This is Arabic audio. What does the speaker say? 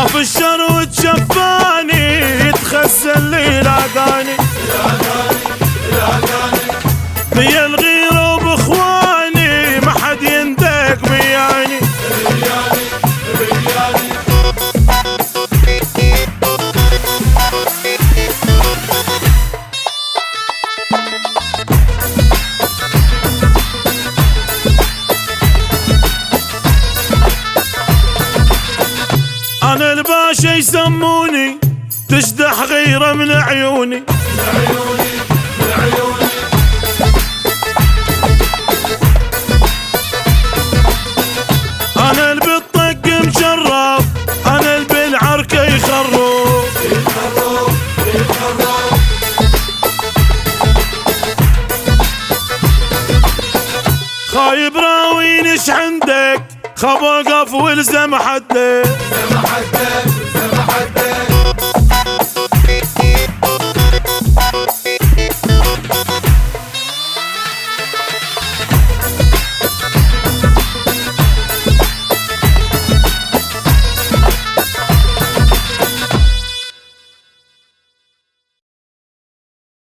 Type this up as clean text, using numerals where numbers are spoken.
طاف الشر وتشفاني يتخزن لي لاقاني بيا الغيرة وباخواني ما حد يندق بياني أنا الباشا يسموني تشدح غيره من عيوني أنا اللي بالطق مشرف أنا اللي بالعركة يخرف خايب راوينش عندك خب وقف والزم حدك